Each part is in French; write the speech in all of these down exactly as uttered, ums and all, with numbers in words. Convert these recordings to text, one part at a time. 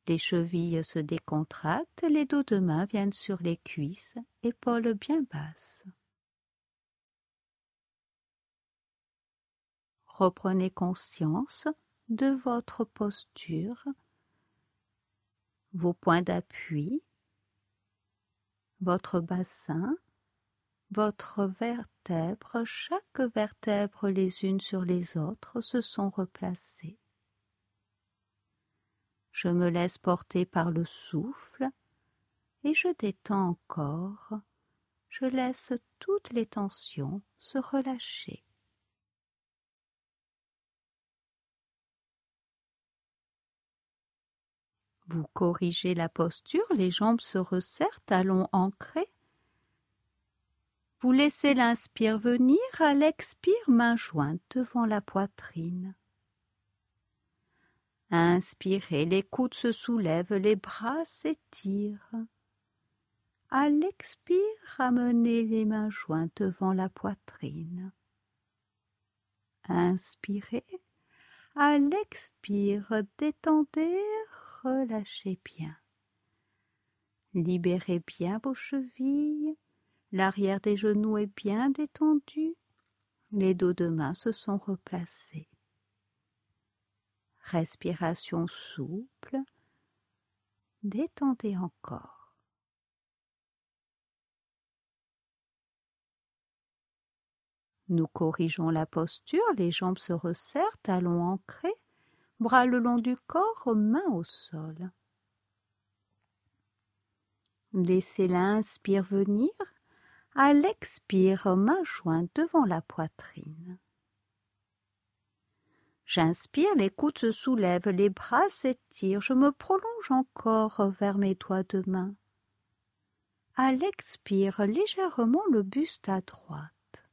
Les chevilles se décontractent, les dos de main viennent sur les cuisses, épaules bien basses. Reprenez conscience de votre posture, vos points d'appui, votre bassin, votre vertèbre, chaque vertèbre les unes sur les autres se sont replacées. Je me laisse porter par le souffle et je détends encore, je laisse toutes les tensions se relâcher. Vous corrigez la posture, les jambes se resserrent, talons ancrés. Vous laissez l'inspire venir, à l'expire, main jointe devant la poitrine. Inspirez, les coudes se soulèvent, les bras s'étirent. À l'expire, ramenez les mains jointes devant la poitrine. Inspirez. À l'expire, détendez, relâchez bien. Libérez bien vos chevilles. L'arrière des genoux est bien détendu. Les dos de main se sont replacés. Respiration souple. Détendez encore. Nous corrigeons la posture, les jambes se resserrent, talons ancrés, bras le long du corps, mains au sol. Laissez l'inspire venir, à l'expire, main jointe devant la poitrine. J'inspire, les coudes se soulèvent, les bras s'étirent, je me prolonge encore vers mes doigts de main. À l'expire, légèrement le buste à droite.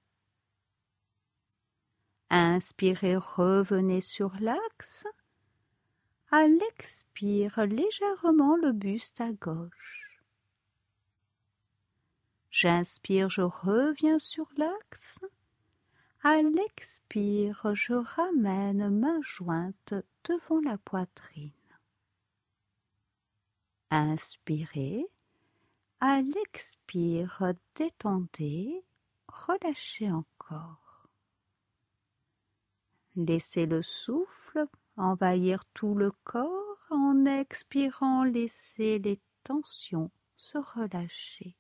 Inspirez, revenez sur l'axe. À l'expire, légèrement le buste à gauche. J'inspire, je reviens sur l'axe. À l'expire, je ramène main jointe devant la poitrine. Inspirez. À l'expire, détendez, relâchez encore. Laissez le souffle envahir tout le corps. En expirant, laissez les tensions se relâcher.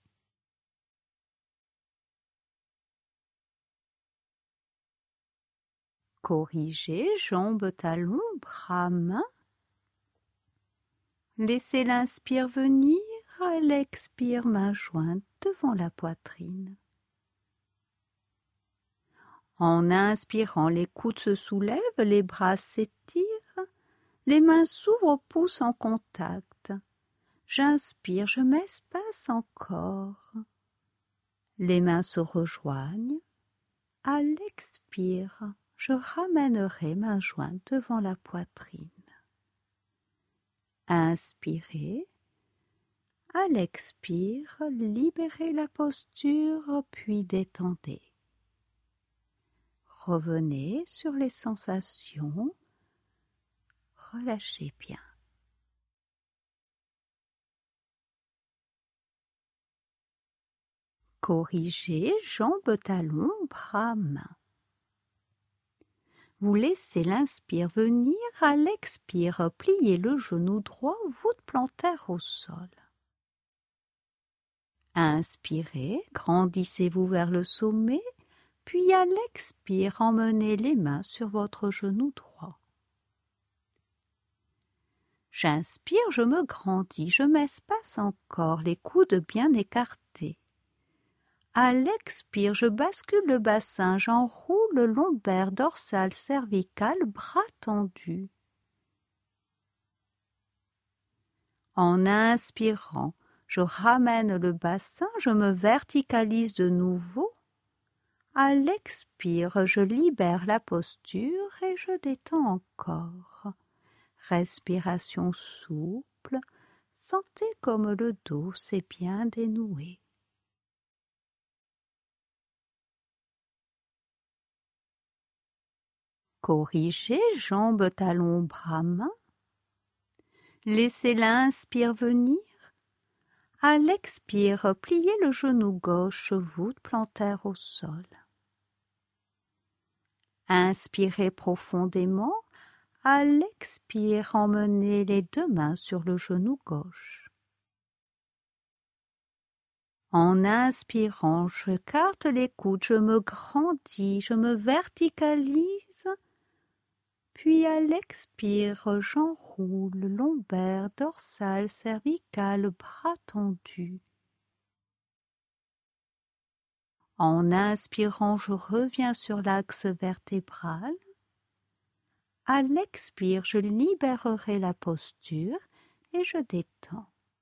Corrigez, jambes, talons, bras, mains. Laissez l'inspire venir, à l'expire, main jointe devant la poitrine. En inspirant, les coudes se soulèvent, les bras s'étirent, les mains s'ouvrent, pouces en contact. J'inspire, je m'espace encore. Les mains se rejoignent. À l'expire, je ramènerai main jointe devant la poitrine. Inspirez. À l'expire, libérez la posture, puis détendez. Revenez sur les sensations, relâchez bien. Corrigez, jambes, talons, bras, mains. Vous laissez l'inspire venir, à l'expire, pliez le genou droit, voûte plantaire au sol. Inspirez, grandissez-vous vers le sommet, puis à l'expire, emmenez les mains sur votre genou droit. J'inspire, je me grandis, je m'espace encore, les coudes bien écartés. À l'expire, je bascule le bassin, j'enroule lombaire, dorsale, cervicale, bras tendus. En inspirant, je ramène le bassin, je me verticalise de nouveau. À l'expire, je libère la posture et je détends encore. Respiration souple, sentez comme le dos s'est bien dénoué. Corrigez, jambes, talons, bras, mains. Laissez l'inspire venir. À l'expire, pliez le genou gauche, voûte plantaire au sol. Inspirez profondément. À l'expire, emmenez les deux mains sur le genou gauche. En inspirant, je carte les coudes, je me grandis, je me verticalise. Puis à l'expire, j'enroule lombaire, dorsale, cervicale, bras tendus. En inspirant, je reviens sur l'axe vertébral. À l'expire, je libérerai la posture et je détends.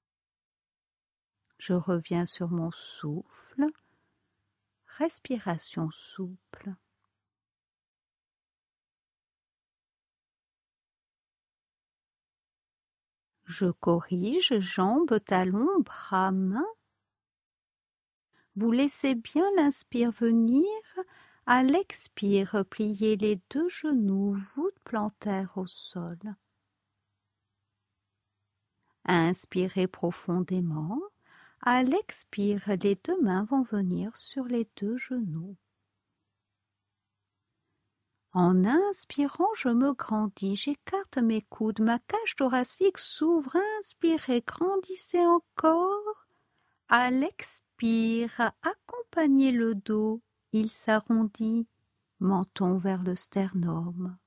Je reviens sur mon souffle, respiration souple. Je corrige, jambes, talons, bras, mains. Vous laissez bien l'inspire venir. À l'expire, pliez les deux genoux, voûte plantaire au sol. Inspirez profondément. À l'expire, les deux mains vont venir sur les deux genoux. En inspirant, je me grandis, j'écarte mes coudes, ma cage thoracique s'ouvre. Inspirez, grandissez encore. À l'expire, accompagnez le dos, il s'arrondit, menton vers le sternum.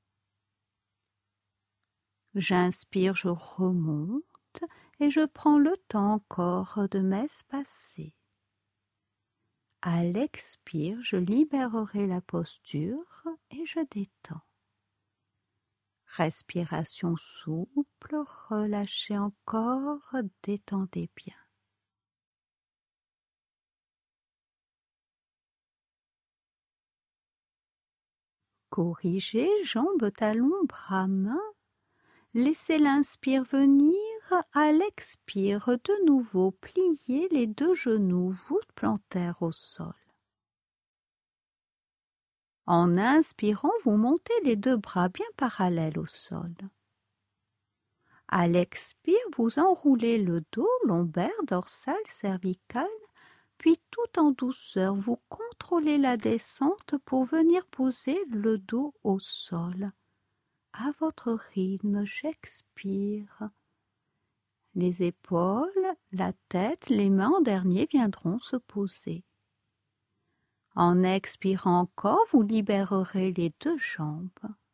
J'inspire, je remonte et je prends le temps encore de m'espacer. À l'expire, je libérerai la posture et je détends. Respiration souple, relâchez encore, détendez bien. Corrigez, jambes, talons, bras, mains. Laissez l'inspire venir. À l'expire, de nouveau, pliez les deux genoux, voûte plantaire au sol. En inspirant, vous montez les deux bras bien parallèles au sol. À l'expire, vous enroulez le dos, lombaire, dorsale, cervicale, puis tout en douceur, vous contrôlez la descente pour venir poser le dos au sol. À votre rythme, j'expire. Les épaules, la tête, les mains en dernier viendront se poser. En expirant encore, vous libérerez les deux jambes.